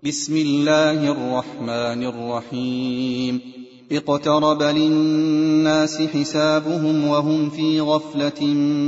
بسم الله الرحمن الرحيم. اقترب للناس حسابهم وهم في غفلة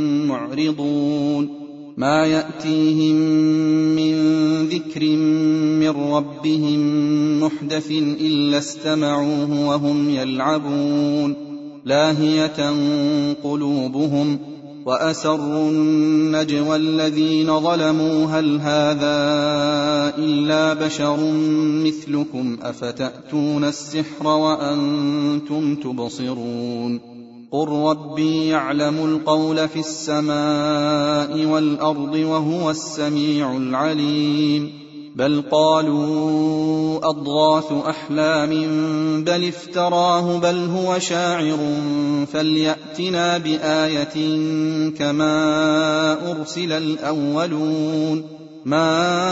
معرضون. ما يأتيهم من ذكر من ربهم محدث إلا استمعوه وهم يلعبون لاهية قلوبهم وأسروا النجوى الذين ظلموا هل هذا إلا بشر مثلكم أفتأتون السحر وأنتم تبصرون. قل ربي يعلم القول في السماء والأرض وهو السميع العليم. بل قالوا أضغاث أحلام بل افتراه بل هو شاعر فليأتنا بآية كما أرسل الأولون. ما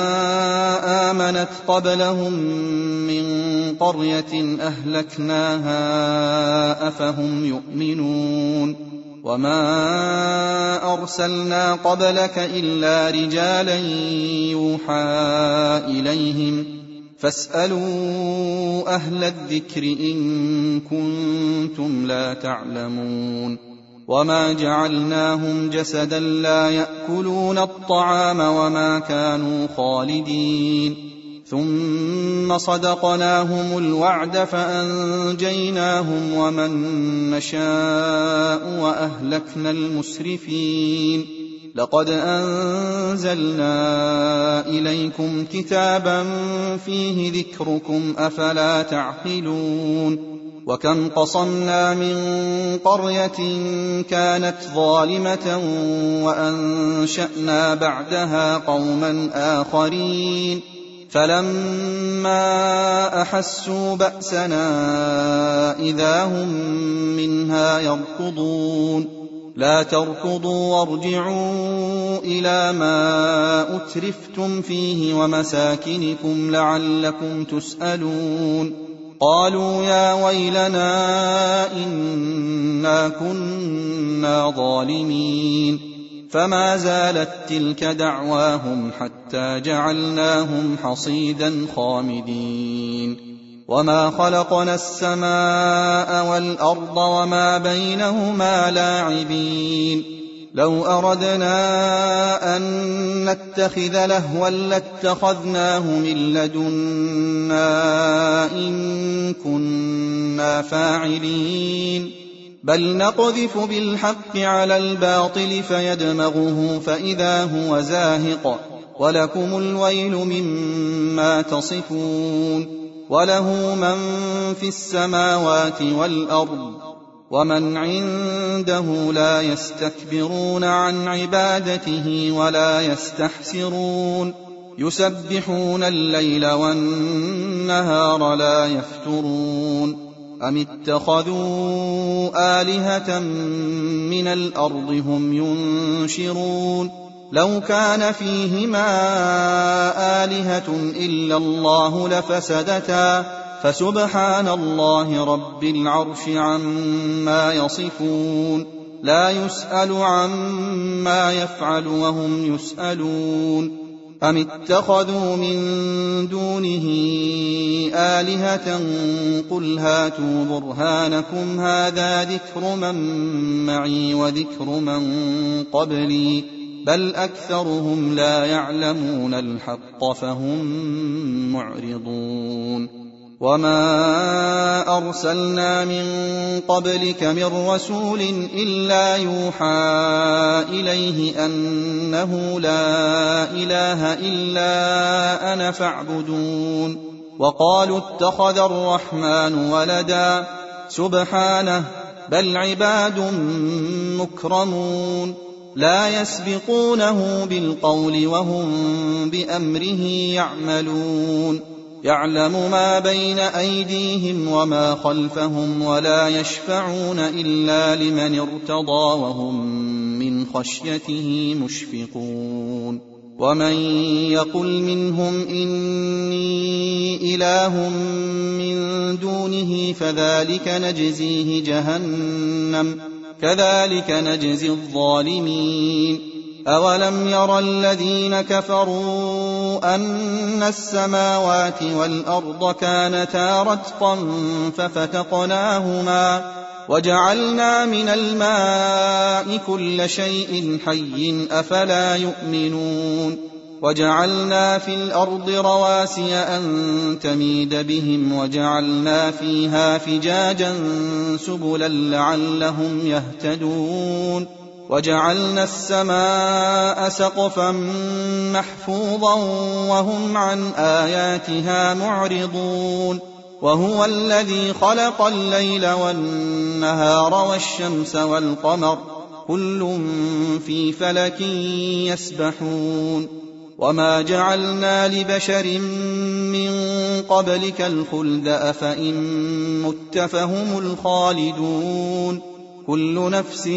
آمنت قبلهم من قرية أهلكناها أفهم يؤمنون. وما أرسلنا قبلك إلا رجالا يوحى إليهم فاسألوا أهل الذكر إن كنتم لا تعلمون. وما جعلناهم جسدا لا يأكلون الطعام وما كانوا خالدين. ثم صدقناهم الوعد فأنجيناهم ومن نشاء وأهلكنا المسرفين. لقد أنزلنا إليكم كتابا فيه ذكركم أفلا تعقلون. وكم قصمنا من قرية كانت ظالمة وأنشأنا بعدها قوما آخرين فلما أحسوا بأسنا إذا هم منها يركضون. لا تركضوا وارجعوا إلى ما أترفتم فيه ومساكنكم لعلكم تسألون. قالوا يا ويلنا إنا كنا ظالمين. فما زالت تلك دعواهم حتى جعلناهم حصيدا خامدين. وما خلقنا السماء والأرض وما بينهما لاعبين. لو أردنا أن نتخذ لهوا لاتخذناه من لدنا إن كنا فاعلين. بل نقذف بالحق على الباطل فيدمغه فإذا هو زاهق ولكم الويل مما تصفون. وله من في السماوات والأرض ومن عنده لا يستكبرون عن عبادته ولا يستحسرون. يسبحون الليل والنهار لا يفترون. أم اتخذوا آلهة من الأرض هم ينشرون. لو كان فيهما آلهة إلا الله لفسدتا فسبحان الله رب العرش عما يصفون. لا يسأل عما يفعل وهم يسألون. أم اتخذوا من دونه آلهة قل هاتوا برهانكم هذا ذكر من معي وذكر من قبلي بل أكثرهم لا يعلمون الحق فهم معرضون. وما أرسلنا من قبلك من رسول إلا يوحى إليه أنه لا إله إلا أنا فاعبدون. وقالوا اتخذ الرحمن ولدا سبحانه بل عباد مكرمون لا يسبقونه بالقول وهم بأمره يعملون. يعلم ما بين أيديهم وما خلفهم ولا يشفعون إلا لمن ارتضى وهم من خشيته مشفقون. ومن يقل منهم إني إله من دونه فذلك نجزيه جهنم كذلك نجزي الظالمين. أولم ير الذين كفروا أن السماوات والأرض كانتا رتقا ففتقناهما وجعلنا من الماء كل شيء حي أفلا يؤمنون وجعلنا في الأرض رواسي أن تميد بهم وجعلنا فيها فجاجا سبلا لعلهم يهتدون وجعلنا السماء سقفا محفوظا وهم عن آياتها معرضون وهو الذي خلق الليل والنهار والشمس والقمر كل في فلك يسبحون وما جعلنا لبشر من قبلك الخلد أفإن مت فهم الخالدون كل نفس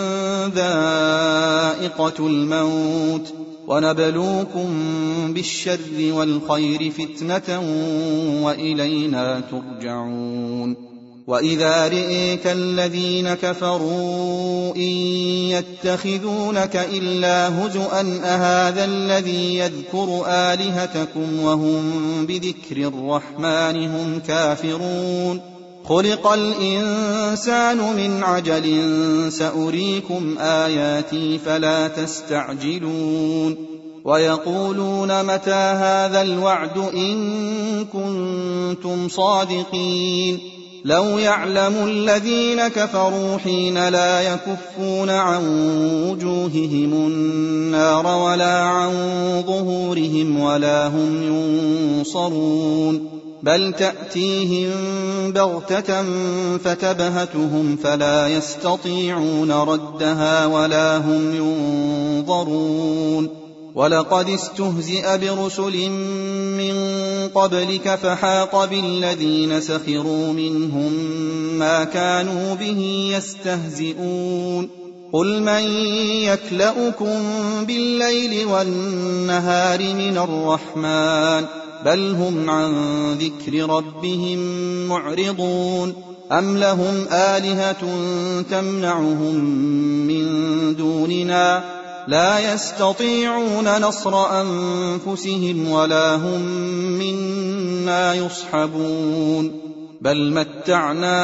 ذائقة الموت ونبلوكم بالشر والخير فتنة وإلينا ترجعون وإذا رئيك الذين كفروا إن يتخذونك إلا هزؤا أهذا الذي يذكر آلهتكم وهم بذكر الرحمن هم كافرون خلق الإنسان من عجل سأريكم آياتي فلا تستعجلون ويقولون متى هذا الوعد إن كنتم صادقين لو يعلم الذين كفروا حين لا يكفون عن وجوههم النار ولا عن ظهورهم ولا هم ينصرون بل تأتيهم بغتة فتبهتهم فلا يستطيعون ردها ولا هم ينظرون ولقد استهزئ برسل من قبلك فحاق بالذين سخروا منهم ما كانوا به يستهزئون قل من يكلؤكم بالليل والنهار من الرحمن بل هم عن ذكر ربهم معرضون أم لهم آلهة تمنعهم من دوننا لا يستطيعون نصر أنفسهم ولا هم منا يصحبون بل متعنا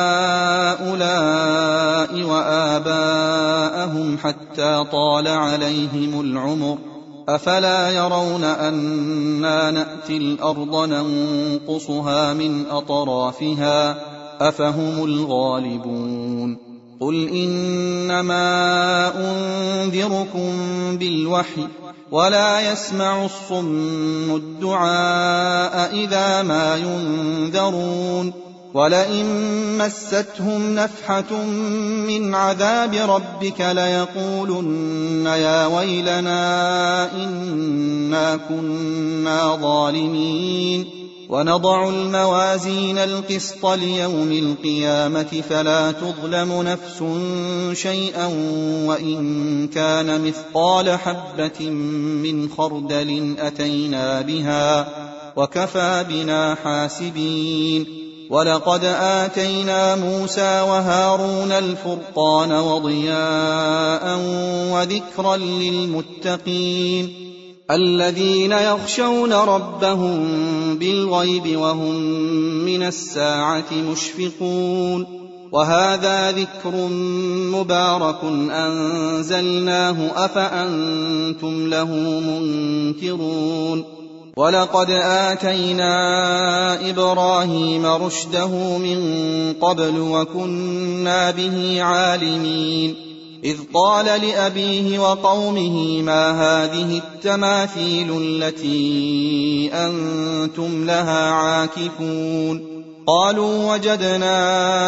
هؤلاء وآباءهم حتى طال عليهم العمر أفلا يرون أنا نأتي الأرض ننقصها من أطرافها أفهم الغالبون قل إنما أنذركم بالوحي ولا يسمع الصم الدعاء إذا ما ينذرون ولئن مستهم نفحة من عذاب ربك ليقولن يا ويلنا إنا كنا ظالمين ونضع الموازين القسط ليوم القيامة فلا تظلم نفس شيئا وإن كان مثقال حبة من خردل أتينا بها وكفى بنا حاسبين ولقد آتينا موسى وهارون الفرقان وضياء وذكرا للمتقين الذين يخشون ربهم بالغيب وهم من الساعة مشفقون وهذا ذكر مبارك أنزلناه أفأنتم له منكرون ولقد آتينا إبراهيم رشده من قبل وكنا به عالمين إذ قال لأبيه وقومه ما هذه التماثيل التي أنتم لها عاكفون قالوا وجدنا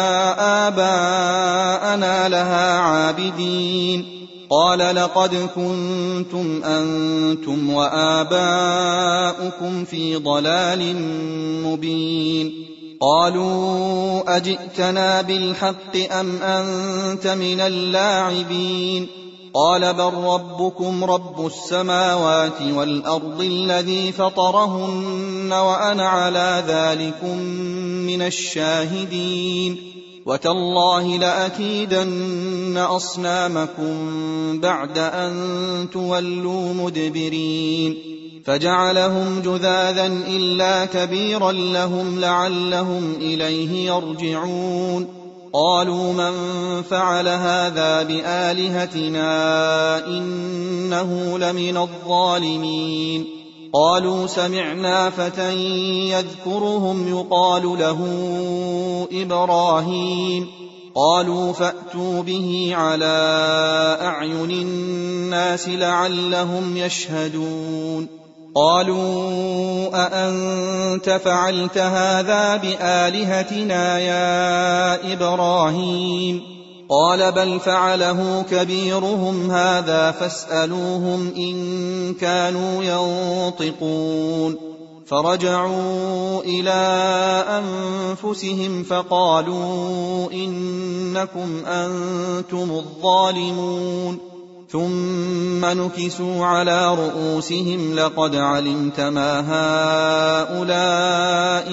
آباءنا لها عابدين قال لقد كنتم أنتم وآباؤكم في ضلال مبين قالوا أجئتنا بالحق أم أنت من اللاعبين قال بل ربكم رب السماوات والأرض الذي فطرهن وأنا على ذلكم من الشاهدين وتالله لأكيدن أصنامكم بعد أن تولوا مدبرين فجعلهم جذاذا إلا كبيرا لهم لعلهم إليه يرجعون قالوا من فعل هذا بآلهتنا إنه لمن الظالمين قالوا سمعنا فتى يذكرهم يقال له إبراهيم قالوا فأتوا به على أعين الناس لعلهم يشهدون قالوا أأنت فعلت هذا بآلهتنا يا إبراهيم قال بل فعله كبيرهم هذا فاسألوهم إن كانوا ينطقون فرجعوا إلى أنفسهم فقالوا إنكم أنتم الظالمون ثم نكسوا على رؤوسهم لقد علمت ما هؤلاء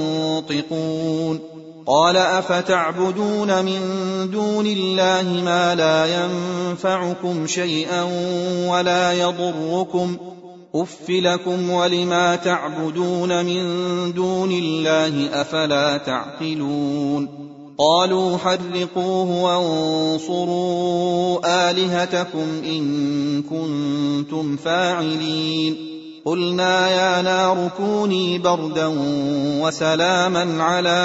ينطقون قال أفتعبدون من دون الله ما لا ينفعكم شيئا ولا يضركم أف لكم ولما تعبدون من دون الله أفلا تعقلون قالوا حرقوه وانصروا آلهتكم إن كنتم فاعلين قلنا يا نار كوني بردا وسلاما على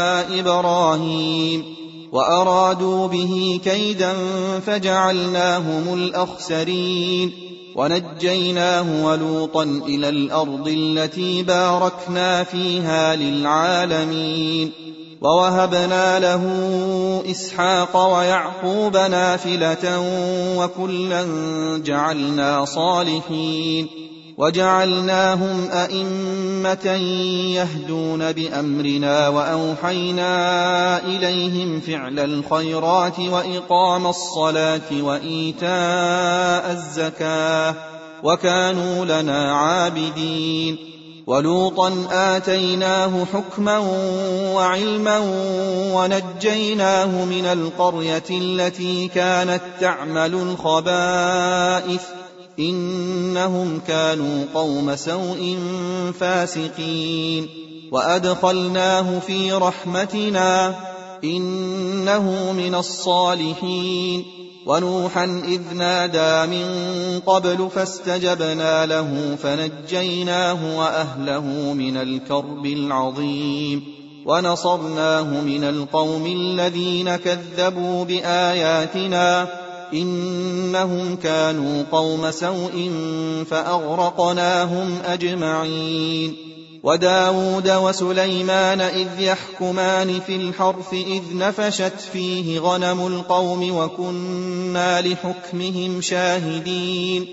إبراهيم وأرادوا به كيدا فجعلناهم الأخسرين ونجيناه ولوطا إلى الأرض التي باركنا فيها للعالمين ووهبنا له إسحاق ويعقوب نافلة وكلا جعلنا صالحين وجعلناهم أئمة يهدون بأمرنا وأوحينا إليهم فعل الخيرات وإقام الصلاة وإيتاء الزكاة وكانوا لنا عابدين ولوطا آتيناه حكما وعلما ونجيناه من القرية التي كانت تعمل الخبائث إنهم كانوا قوم سوء فاسقين وأدخلناه في رحمتنا إنه من الصالحين ونوحا إذ نادى من قبل فاستجبنا له فنجيناه وأهله من الكرب العظيم ونصرناه من القوم الذين كذبوا بآياتنا إنهم كانوا قوم سوء فأغرقناهم أجمعين وداود وسليمان إذ يحكمان في الحرث إذ نفشت فيه غنم القوم وكنا لحكمهم شاهدين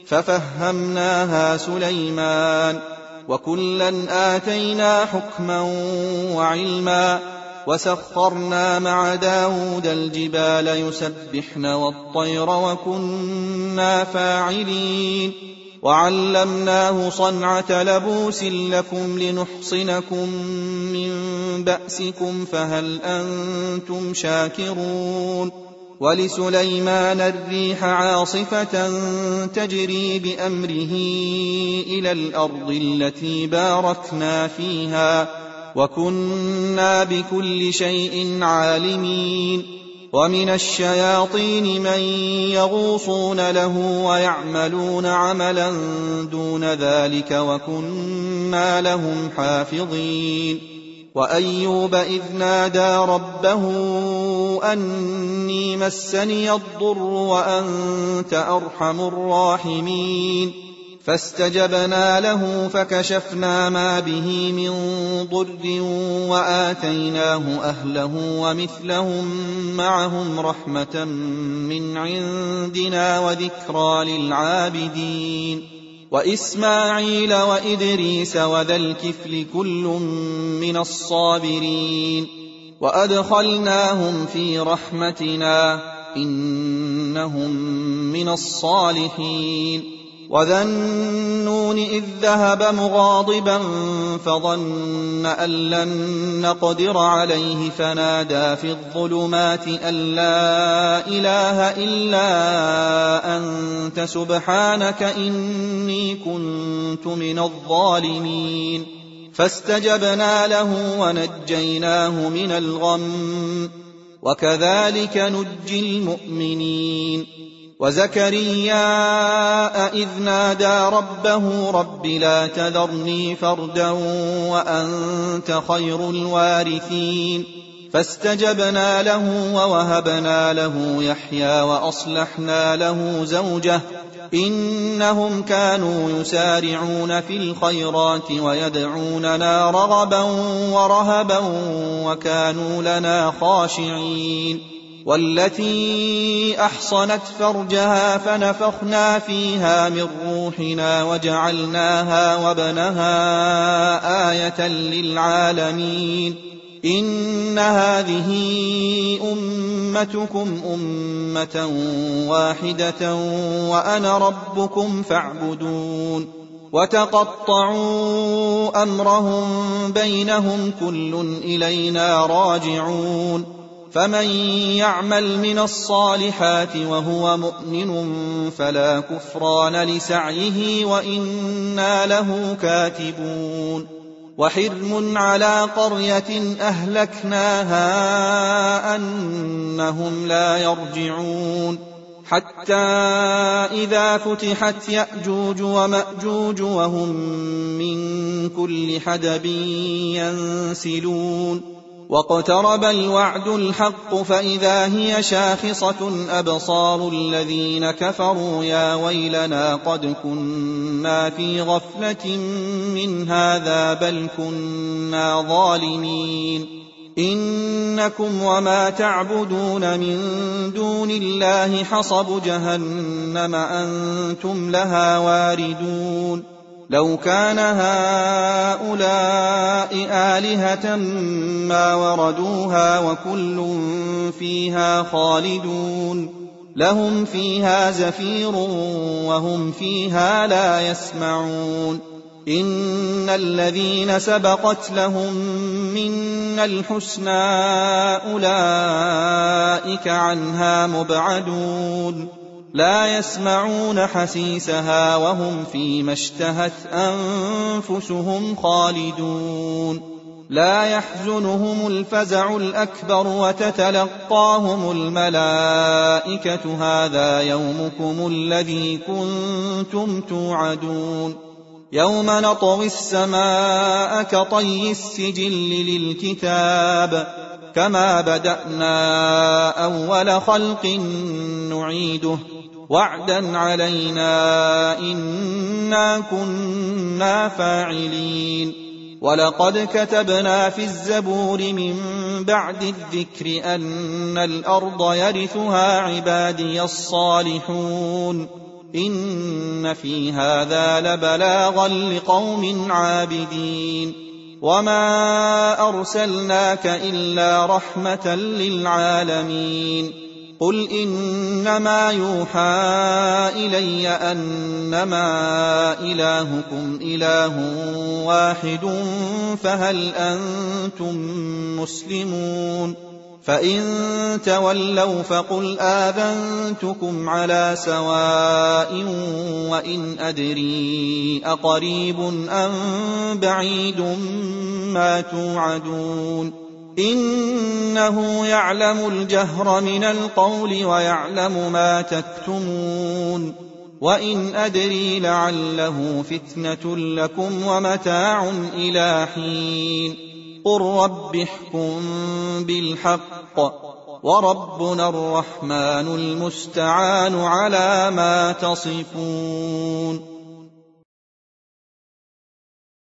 ففهمناها سليمان وكلا آتينا حكما وعلما وسخرنا مع داود الجبال يسبحن والطير وكنا فاعلين وعلمناه صنعة لبوس لكم لنحصنكم من بأسكم فهل أنتم شاكرون ولسليمان الريح عاصفة تجري بأمره إلى الأرض التي باركنا فيها وكنا بكل شيء عالمين ومن الشياطين من يغوصون له ويعملون عملا دون ذلك وكنا لهم حافظين وأيوب إذ نادى ربه أني مسني الضر وأنت أرحم الراحمين فاستجبنا له فكشفنا ما به من ضر وآتيناه أهله ومثلهم معهم رحمة من عندنا وذكرى للعابدين وإسماعيل وإدريس وذا الكفل كل من الصابرين وأدخلناهم في رحمتنا إنهم من الصالحين وذا النون إذ ذهب مغاضبا فظن أن لن نقدر عليه فنادى في الظلمات أن لا إله إلا أنت سبحانك إني كنت من الظالمين فاستجبنا له ونجيناه من الغم وكذلك نجي المؤمنين وزكريا إذ نادى ربه رب لا تذرني فردا وأنت خير الوارثين فاستجبنا له ووهبنا له يحيى وأصلحنا له زوجه إنهم كانوا يسارعون في الخيرات ويدعوننا رغبا ورهبا وكانوا لنا خاشعين والتي أحصنت فرجها فنفخنا فيها من روحنا وجعلناها وابنها آية للعالمين إن هذه أمتكم أمة واحدة وأنا ربكم فاعبدون وتقطعوا أمرهم بينهم كل إلينا راجعون فمن يعمل من الصالحات وهو مؤمن فلا كفران لسعيه وإنا له كاتبون وحرم على قرية أهلكناها أنهم لا يرجعون حتى إذا فتحت يأجوج ومأجوج وهم من كل حدب ينسلون واقترب الوعد الحق فإذا هي شاخصة أبصار الذين كفروا يا ويلنا قد كنا في غفلة من هذا بل كنا ظالمين إنكم وما تعبدون من دون الله حصب جهنم أنتم لها واردون لو كان هؤلاء آلهة ما وردوها وكل فيها خالدون لهم فيها زفير وهم فيها لا يسمعون إن الذين سبقت لهم منا الحسنى أولئك عنها مبعدون لا يسمعون حسيسها وهم فيما اشتهت أنفسهم خالدون لا يحزنهم الفزع الأكبر وتتلقاهم الملائكة هذا يومكم الذي كنتم توعدون يوم نطوي السماء كطي السجل للكتاب كما بدأنا أول خلق نعيده وعدا علينا إنا كنا فاعلين ولقد كتبنا في الزبور من بعد الذكر أن الأرض يرثها عبادي الصالحون إن في هذا لبلاغا لقوم عابدين وما أرسلناك إلا رحمة للعالمين قل إنما يوحى إلي أنما إلهكم إله واحد فهل أنتم مسلمون فإن تولوا فقل آذنتكم على سواء وإن أدري أقريب أم بعيد ما توعدون إنه يعلم الجهر من القول ويعلم ما تكتمون وإن أدري لعله فتنة لكم ومتاع إلى حين قل رب احكم بالحق وربنا الرحمن المستعان على ما تصفون